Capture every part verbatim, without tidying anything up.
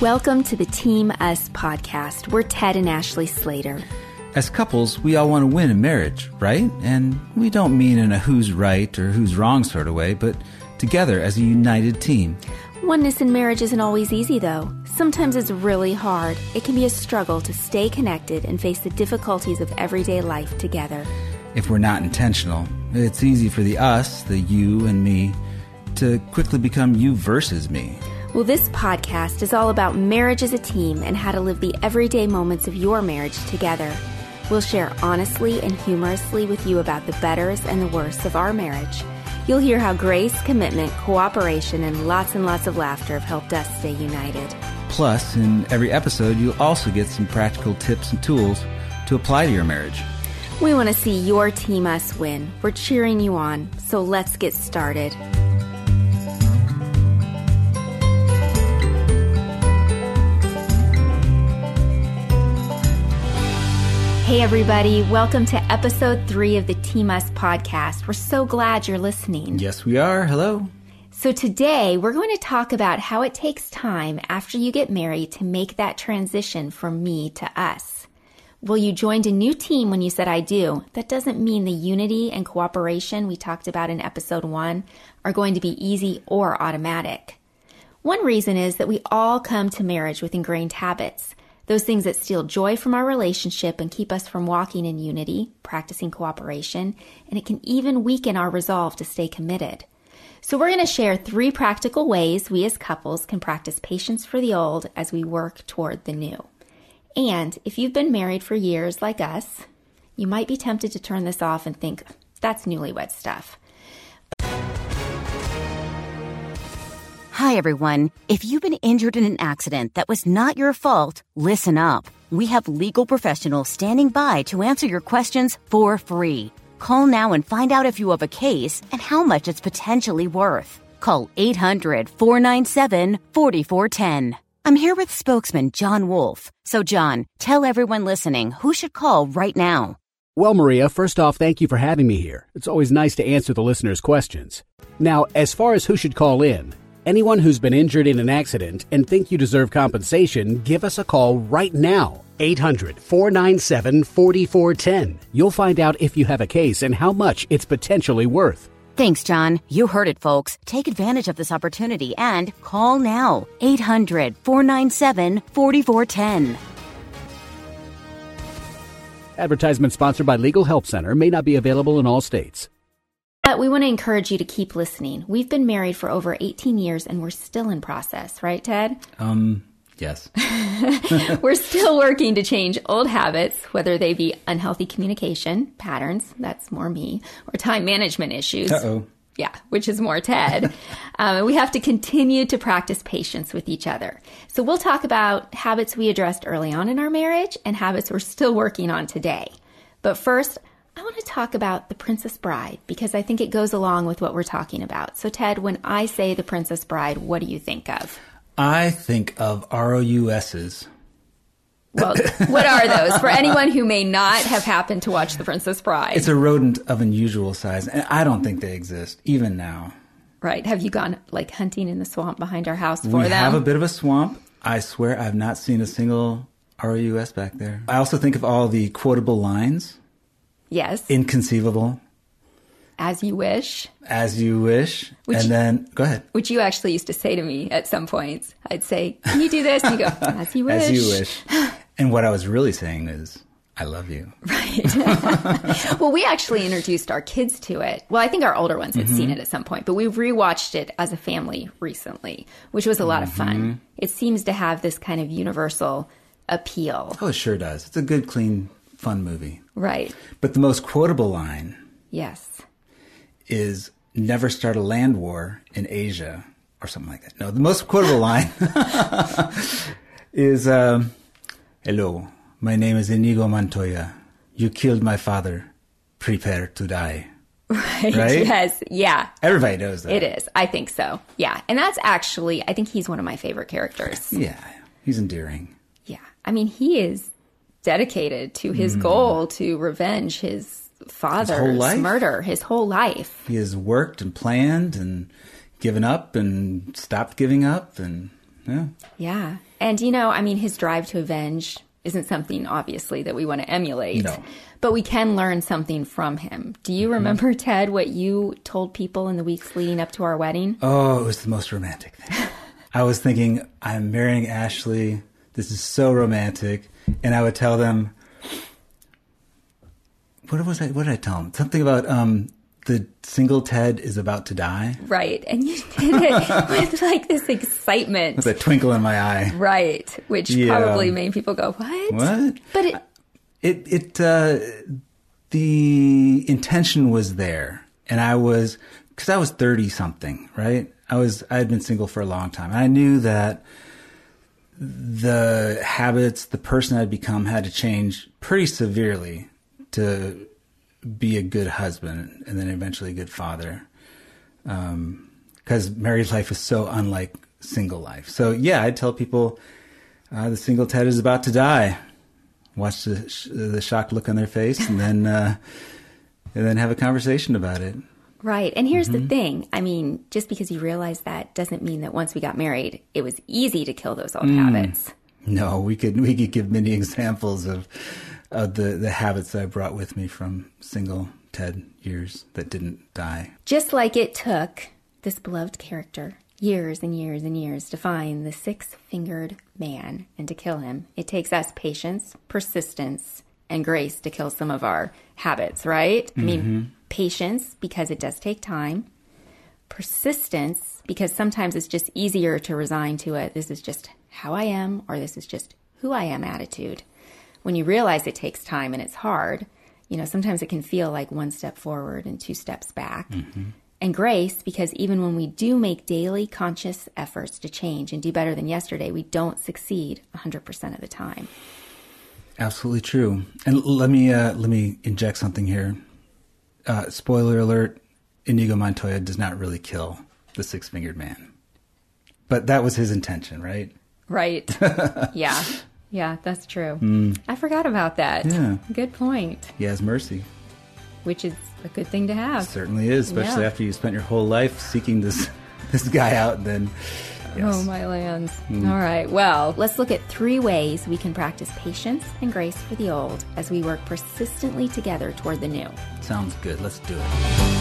Welcome to the Team Us podcast. We're Ted and Ashley Slater. As couples, we all want to win in marriage, right? And we don't mean in a who's right or who's wrong sort of way, but together as a united team. Oneness in marriage isn't always easy, though. Sometimes it's really hard. It can be a struggle to stay connected and face the difficulties of everyday life together. If we're not intentional, it's easy for the us, the you and me, to quickly become you versus me. Well, this podcast is all about marriage as a team and how to live the everyday moments of your marriage together. We'll share honestly and humorously with you about the betters and the worsts of our marriage. You'll hear how grace, commitment, cooperation, and lots and lots of laughter have helped us stay united. Plus, in every episode, you'll also get some practical tips and tools to apply to your marriage. We want to see your Team Us win. We're cheering you on, so let's get started. Hey everybody, welcome to episode three of the Team Us podcast. We're so glad you're listening. Yes, we are. Hello. So today we're going to talk about how it takes time after you get married to make that transition from me to us. Well, you joined a new team when you said I do. That doesn't mean the unity and cooperation we talked about in episode one are going to be easy or automatic. One reason is that we all come to marriage with ingrained habits. Those things that steal joy from our relationship and keep us from walking in unity, practicing cooperation, and it can even weaken our resolve to stay committed. So we're going to share three practical ways we as couples can practice patience for the old as we work toward the new. And if you've been married for years like us, you might be tempted to turn this off and think, that's newlywed stuff. Hi, everyone. If you've been injured in an accident that was not your fault, listen up. We have legal professionals standing by to answer your questions for free. Call now and find out if you have a case and how much it's potentially worth. Call eight hundred, four nine seven, four four one zero. I'm here with spokesman John Wolf. So, John, tell everyone listening who should call right now. Well, Maria, first off, thank you for having me here. It's always nice to answer the listeners' questions. Now, as far as who should call in, anyone who's been injured in an accident and think you deserve compensation, give us a call right now. eight hundred, four nine seven, four four one zero. You'll find out if you have a case and how much it's potentially worth. Thanks, John. You heard it, folks. Take advantage of this opportunity and call now. eight hundred, four nine seven, four four one zero. Advertisement sponsored by Legal Help Center. May not be available in all states. But we want to encourage you to keep listening. We've been married for over eighteen years and we're still in process, right, Ted? Um, yes. We're still working to change old habits, whether they be unhealthy communication patterns, that's more me, or time management issues. Uh-oh. Yeah, which is more Ted. um, and we have to continue to practice patience with each other. So we'll talk about habits we addressed early on in our marriage and habits we're still working on today. But first, I want to talk about The Princess Bride because I think it goes along with what we're talking about. So, Ted, when I say The Princess Bride, what do you think of? I think of R O U S's. Well, what are those? For anyone who may not have happened to watch The Princess Bride. It's a rodent of unusual size, and I don't think they exist, even now. Right. Have you gone, like, hunting in the swamp behind our house for we them? We have a bit of a swamp. I swear I've not seen a single R O U S back there. I also think of all the quotable lines. Yes. Inconceivable. As you wish. As you wish. Which, and then, go ahead. Which you actually used to say to me at some points. I'd say, can you do this? And you go, as you wish. As you wish. And what I was really saying is, I love you. Right. Well, we actually introduced our kids to it. Well, I think our older ones had mm-hmm. seen it at some point, but we rewatched it as a family recently, which was a lot mm-hmm. of fun. It seems to have this kind of universal appeal. Oh, it sure does. It's a good, clean, fun movie. Right. But the most quotable line yes, is never start a land war in Asia or something like that. No, the most quotable line is, um, hello, my name is Inigo Montoya. You killed my father. Prepare to die. Right. Right? Yes. Yeah. Everybody knows that. It is. I think so. Yeah. And that's actually, I think he's one of my favorite characters. Yeah. He's endearing. Yeah. I mean, he is dedicated to his mm. goal to revenge his father's murder his whole life. He has worked and planned and given up and stopped giving up. And Yeah. Yeah. And, you know, I mean, his drive to avenge isn't something, obviously, that we want to emulate. No. But we can learn something from him. Do you remember, mm-hmm. Ted, what you told people in the weeks leading up to our wedding? Oh, it was the most romantic thing. I was thinking, I'm marrying Ashley. This is so romantic. And I would tell them, what was I, what did I tell them? Something about um, the single Ted is about to die. Right. And you did it with like this excitement. With a twinkle in my eye. Right. Which yeah. probably made people go, what? What? But it... It, it, uh, the intention was there. And I was, cause I was thirty something, right? I was, I had been single for a long time. And I knew that the habits, the person I'd become had to change pretty severely to be a good husband and then eventually a good father. Um, cause married life is so unlike single life. So yeah, I'd tell people, uh, the single Ted is about to die. Watch the sh- the shocked look on their face, and then uh, and then have a conversation about it. Right. And here's mm-hmm. the thing. I mean, just because you realize that doesn't mean that once we got married, it was easy to kill those old mm. habits. No, we could we could give many examples of of the the habits I brought with me from single Ted years that didn't die. Just like it took this beloved character years and years and years to find the six-fingered man and to kill him. It takes us patience, persistence, and grace to kill some of our habits, right? Mm-hmm. I mean, patience, because it does take time. Persistence, because sometimes it's just easier to resign to it. This is just how I am, or this is just who I am attitude. When you realize it takes time and it's hard, you know, sometimes it can feel like one step forward and two steps back. Mm-hmm. And grace, because even when we do make daily conscious efforts to change and do better than yesterday, we don't succeed one hundred percent of the time. Absolutely true. And let me uh, let me inject something here. Uh, spoiler alert, Inigo Montoya does not really kill the six-fingered man. But that was his intention, right? Right. Yeah. Yeah, that's true. Mm. I forgot about that. Yeah. Good point. He has mercy. Which is a good thing to have. It certainly is, especially yeah. after you spent your whole life seeking this this guy out. And then, yes. Oh, my lands. Mm. All right. Well, let's look at three ways we can practice patience and grace for the old as we work persistently together toward the new. Sounds good. Let's do it.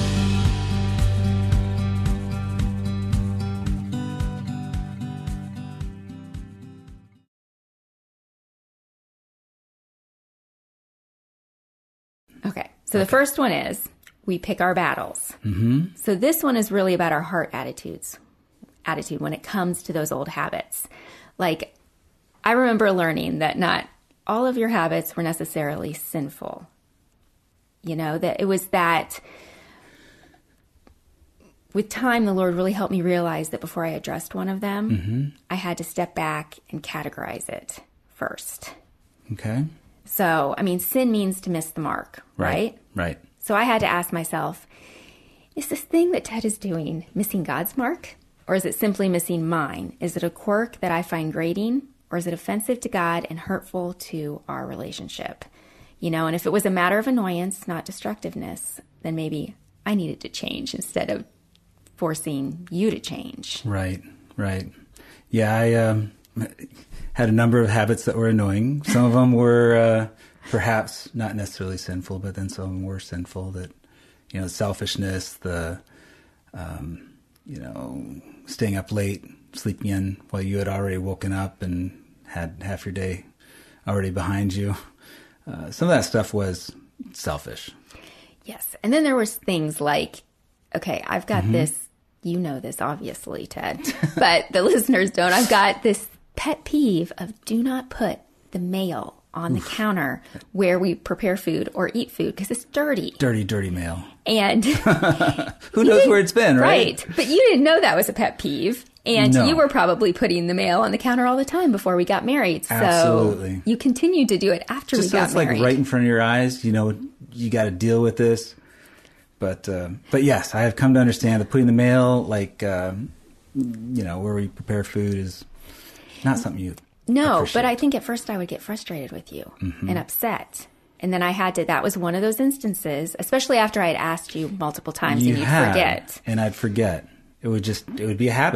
Okay, so the first one is we pick our battles. Mm-hmm. So this one is really about our heart attitudes, attitude when it comes to those old habits. Like, I remember learning that not all of your habits were necessarily sinful. You know, that it was that with time, the Lord really helped me realize that before I addressed one of them, mm-hmm. I had to step back and categorize it first. Okay. So, I mean, sin means to miss the mark, right? Right. Right. So I had to ask myself, is this thing that Ted is doing missing God's mark? Or is it simply missing mine? Is it a quirk that I find grating? Or is it offensive to God and hurtful to our relationship? You know, and if it was a matter of annoyance, not destructiveness, then maybe I needed to change instead of forcing you to change. Right, right. Yeah, I um, had a number of habits that were annoying. Some of them were uh, perhaps not necessarily sinful, but then some of them were sinful. That, you know, selfishness, the, um, you know, staying up late, sleeping in while you had already woken up and had half your day already behind you. Uh, some of that stuff was selfish. Yes. And then there was things like, okay, I've got mm-hmm. this, you know this obviously, Ted, but the listeners don't. I've got this pet peeve of do not put the mail on the Oof. counter where we prepare food or eat food because it's dirty. Dirty, dirty mail. And who knows where it's been, right? Right. But you didn't know that was a pet peeve. And no. you were probably putting the mail on the counter all the time before we got married. So Absolutely. You continued to do it after Just we got so it's married. Like right in front of your eyes, you know, you got to deal with this. But uh, but yes, I have come to understand that putting the mail, like, uh, you know, where we prepare food is not something you No, appreciate. but I think at first I would get frustrated with you mm-hmm. and upset. And then I had to, that was one of those instances, especially after I had asked you multiple times you and you'd had, forget. And I'd forget. It would just, it would be a habit.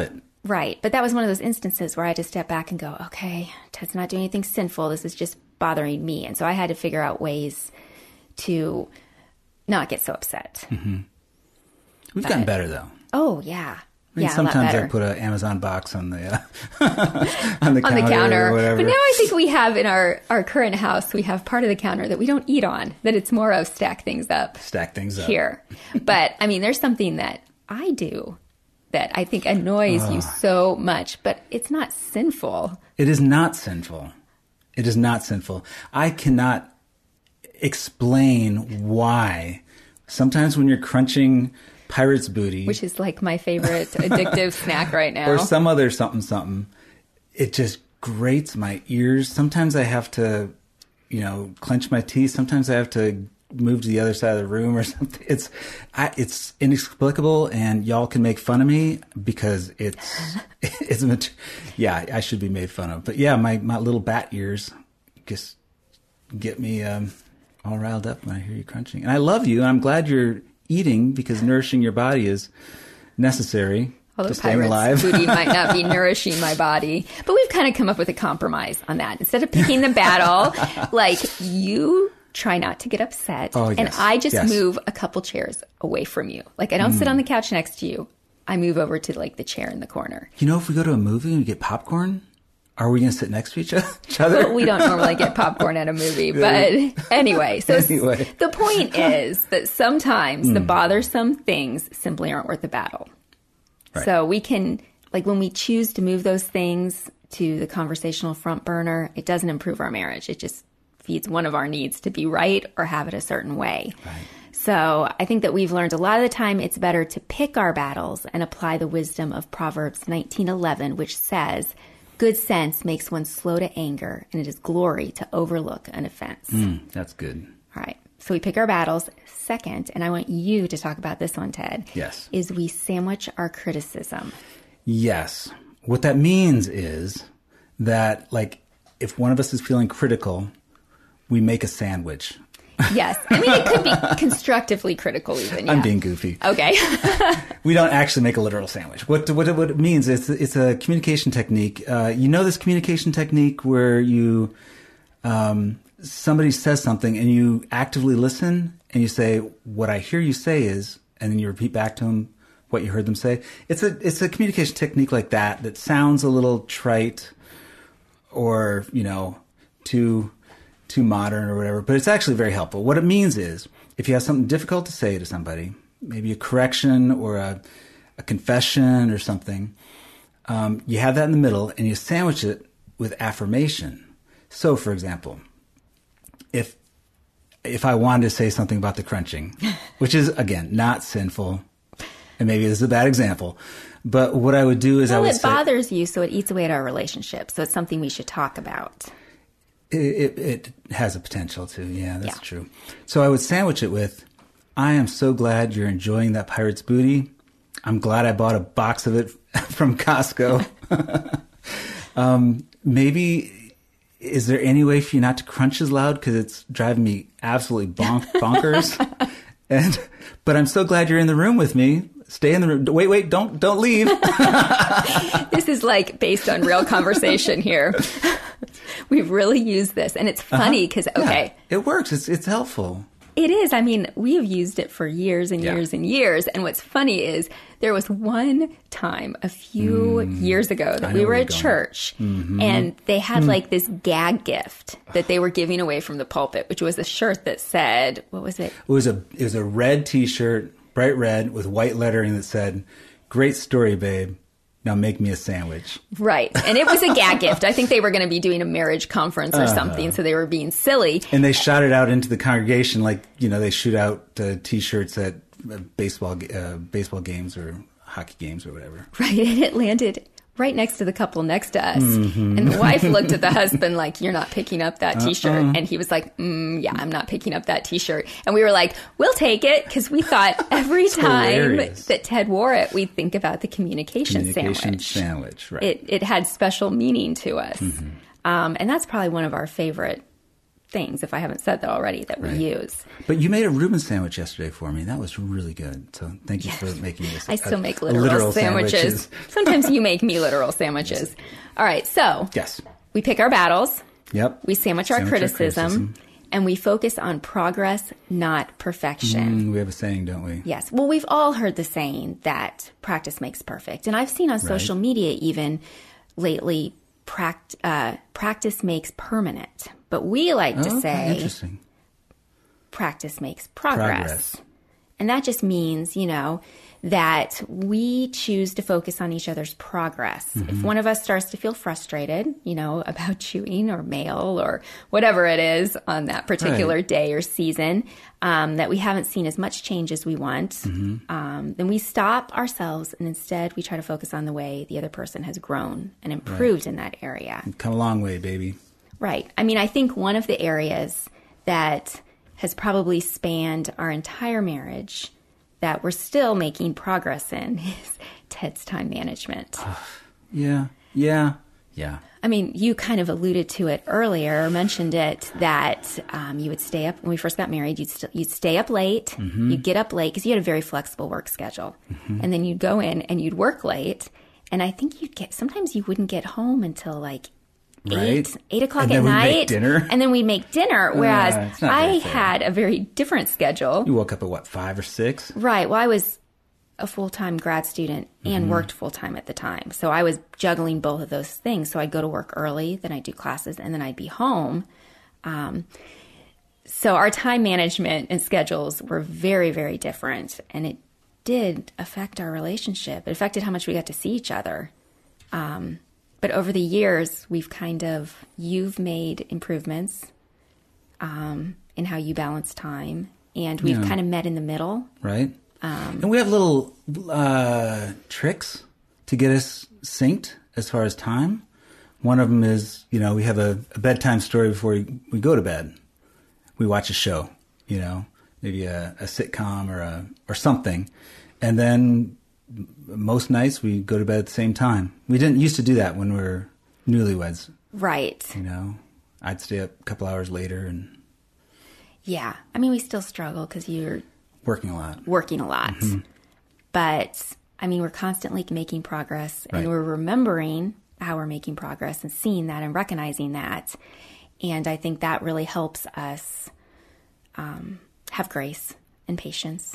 Right. But that was one of those instances where I had to step back and go, okay, Ted's not doing anything sinful. This is just bothering me. And so I had to figure out ways to not get so upset. Mm-hmm. We've But- gotten better, though. Oh, yeah. I mean, yeah, a lot sometimes better. I put an Amazon box on the uh, on the on counter, the counter. or whatever. But now I think we have in our, our current house, we have part of the counter that we don't eat on, that it's more of stack things up Stack things up. here. But I mean, there's something that I do that I think annoys you so much, but it's not sinful. It is not sinful. It is not sinful. I cannot explain why sometimes when you're crunching pirate's booty, Which is like my favorite addictive snack right now. or some other something something, it just grates my ears. Sometimes I have to, you know, clench my teeth. Sometimes I have to move to the other side of the room or something. It's, I, it's inexplicable, and y'all can make fun of me because it's, it's, mat- yeah, I should be made fun of. But yeah, my, my little bat ears just get me um, all riled up when I hear you crunching. And I love you, and I'm glad you're eating because nourishing your body is necessary. Although to staying pirate's alive. booty might not be nourishing my body. But we've kind of come up with a compromise on that. Instead of picking the battle, like you try not to get upset. Oh, and yes. I just Yes. move a couple chairs away from you. Like I don't sit on the couch next to you. I move over to like the chair in the corner. You know, if we go to a movie and we get popcorn, are we going to sit next to each each other? But we don't normally get popcorn at a movie. But anyway, so Anyway. the point is that sometimes the bothersome things simply aren't worth the battle. Right. So we can, like when we choose to move those things to the conversational front burner, it doesn't improve our marriage. It just feeds one of our needs to be right or have it a certain way. Right. So I think that we've learned a lot of the time it's better to pick our battles and apply the wisdom of Proverbs nineteen eleven, which says, good sense makes one slow to anger, and it is glory to overlook an offense. Mm, that's good. All right. So we pick our battles. Second, and I want you to talk about this one, Ted. Yes. Is we sandwich our criticism. Yes. What that means is that, like, if one of us is feeling critical, we make a sandwich. Yes. I mean, it could be constructively critical even. Yeah. I'm being goofy. Okay. We don't actually make a literal sandwich. What what, what it means is it's a communication technique. Uh, you know this communication technique where you um, somebody says something and you actively listen and you say, "What I hear you say is," and then you repeat back to them what you heard them say. It's a it's a communication technique like that that sounds a little trite or you know too too modern or whatever, but it's actually very helpful. What it means is if you have something difficult to say to somebody, maybe a correction or a, a confession or something, um, you have that in the middle and you sandwich it with affirmation. So, for example, if if I wanted to say something about the crunching, which is, again, not sinful, and maybe this is a bad example, but what I would do is I Well, would it say... bothers you, so it eats away at our relationship. So it's something we should talk about. It, it, it has a potential to, yeah, that's Yeah. true. So I would sandwich it with, I am so glad you're enjoying that pirate's booty. I'm glad I bought a box of it from Costco. um, maybe, is there any way for you not to crunch as loud? Because it's driving me absolutely bonk, bonkers. and But I'm so glad you're in the room with me. Stay in the room. Wait, wait, don't don't leave. This is like based on real conversation here. We've really used this. And it's funny because, Yeah, okay, it works. It's it's helpful. it is. I mean, we have used it for years and Yeah. years and years. And what's funny is there was one time a few years ago that I we know were where you're at going. church and they had like this gag gift that they were giving away from the pulpit, which was a shirt that said, what was it? It was a it was a red T-shirt, bright red, with white lettering that said, "Great story, babe. Now make me a sandwich." Right. And it was a gag gift. I think they were going to be doing a marriage conference or something. So they were being silly. And they shot it out into the congregation like, you know, they shoot out uh, T-shirts at uh, baseball uh, baseball games or hockey games or whatever. Right. And it landed right next to the couple next to us. And the wife looked at the husband like, you're not picking up that T-shirt. And he was like, mm, yeah, I'm not picking up that T-shirt. And we were like, we'll take it. Because we thought every time hilarious. that Ted wore it, we'd think about the communication, Communication sandwich. sandwich, right. It, it had special meaning to us. Um, and that's probably one of our favorite things, if I haven't said that already, that we Right. use. But you made a Reuben sandwich yesterday for me. That was really good. So thank you Yes. for making this. I still a- make a literal, literal sandwiches. Sometimes you make me literal sandwiches. All right, so Yes. we pick our battles, Yep. we sandwich our Sandwich our criticism, criticism. and we focus on progress, not perfection. Mm, we have a saying, don't we? Yes. Well, we've all heard the saying that practice makes perfect. And I've seen on social media even lately, pract- uh, practice makes permanent. But we like to Oh, say interesting. practice makes progress. Progress. And that just means, you know, that we choose to focus on each other's progress. Mm-hmm. If one of us starts to feel frustrated, you know, about chewing or mail or whatever it is on that particular Right. day or season, um, that we haven't seen as much change as we want, Mm-hmm. um, then we stop ourselves and instead we try to focus on the way the other person has grown and improved in that area. Come a long way, baby. Right. I mean, I think one of the areas that has probably spanned our entire marriage that we're still making progress in is Ted's time management. Yeah. Yeah. Yeah. I mean, you kind of alluded to it earlier, or mentioned it, that um, you would stay up, when we first got married, you'd, st- you'd stay up late, Mm-hmm. you'd get up late, because you had a very flexible work schedule. And then you'd go in and you'd work late. And I think you'd get, sometimes you wouldn't get home until like eight, Right. eight o'clock And at then we'd night. make dinner. And then we'd make dinner. Whereas Uh, it's not very I fair. had a very different schedule. You woke up at what, five or six? Right. Well, I was a full-time grad student and Mm-hmm. worked full-time at the time. So I was juggling both of those things. So I'd go to work early, then I'd do classes, and then I'd be home. Um, so our time management and schedules were very, very different. And it did affect our relationship. It affected how much we got to see each other. Um, but over the years, we've kind of, you've made improvements um, in how you balance time. And we've Yeah. kind of met in the middle. Right? And we have little uh, tricks to get us synced as far as time. One of them is, you know, we have a, a bedtime story before we, we go to bed. We watch a show, you know, maybe a, a sitcom or a or something. And then most nights we go to bed at the same time. We didn't used to do that when we were newlyweds, Right. you know. I'd stay up a couple hours later and Yeah. I mean, we still struggle because you're working a lot. working a lot. Mm-hmm. But, I mean, we're constantly making progress and Right. we're remembering how we're making progress and seeing that and recognizing that. And I think that really helps us um, have grace and patience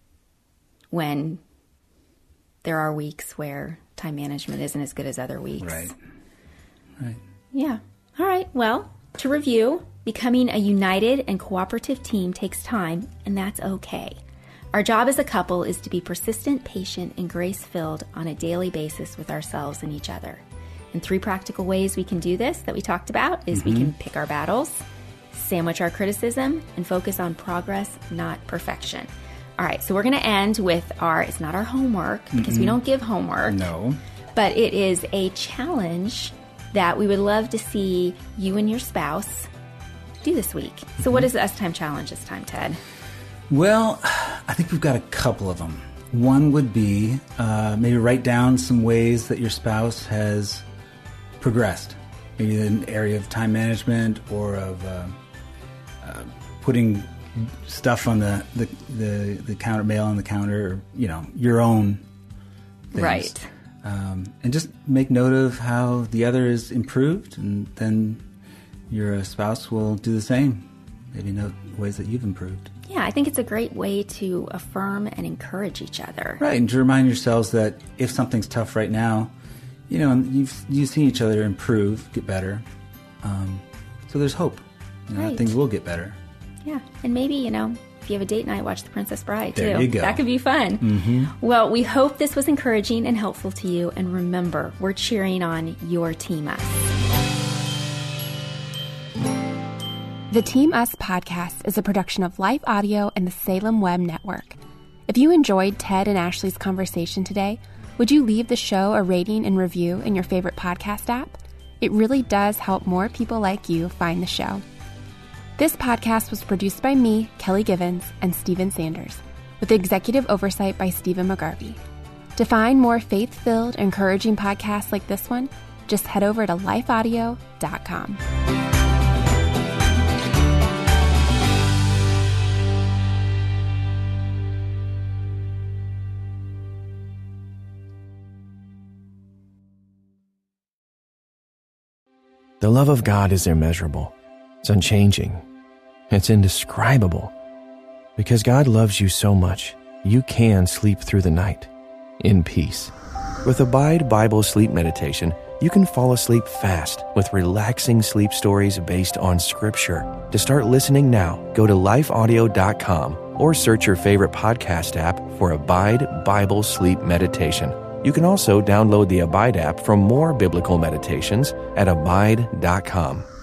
when there are weeks where time management isn't as good as other weeks. Right. Right. Yeah. All right. Well, to review, becoming a united and cooperative team takes time, and that's okay. Our job as a couple is to be persistent, patient, and grace-filled on a daily basis with ourselves and each other. And three practical ways we can do this that we talked about is we can pick our battles, sandwich our criticism, and focus on progress, not perfection. All right, so we're going to end with our, it's not our homework because we don't give homework. No. But it is a challenge that we would love to see you and your spouse do this week. So what is the S-Time challenge this time, Ted? Well, I think we've got a couple of them. One would be uh, maybe write down some ways that your spouse has progressed. Maybe in an area of time management or of uh, uh, putting stuff on the, the, the, the counter, mail on the counter, or, you know, your own things. Right. Um, and just make note of how the other is improved, and then your spouse will do the same. Maybe note ways that you've improved. Yeah, I think it's a great way to affirm and encourage each other. Right, and to remind yourselves that if something's tough right now, you know, and you've you've seen each other improve, get better. Um, so there's hope. You know, Right. Things will get better. Yeah, and maybe, you know, if you have a date night, watch The Princess Bride, too. There you go. That could be fun. Mm-hmm. Well, we hope this was encouraging and helpful to you. And remember, we're cheering on your Team Us. The Team Us podcast is a production of Life Audio and the Salem Web Network. If you enjoyed Ted and Ashley's conversation today, would you leave the show a rating and review in your favorite podcast app? It really does help more people like you find the show. This podcast was produced by me, Kelly Givens, and Stephen Sanders, with executive oversight by Stephen McGarvey. To find more faith-filled, encouraging podcasts like this one, just head over to life audio dot com. The love of God is immeasurable. It's unchanging. It's indescribable. Because God loves you so much, you can sleep through the night in peace. With Abide Bible Sleep Meditation, you can fall asleep fast with relaxing sleep stories based on Scripture. To start listening now, go to life audio dot com or search your favorite podcast app for Abide Bible Sleep Meditation. You can also download the Abide app for more biblical meditations at abide dot com.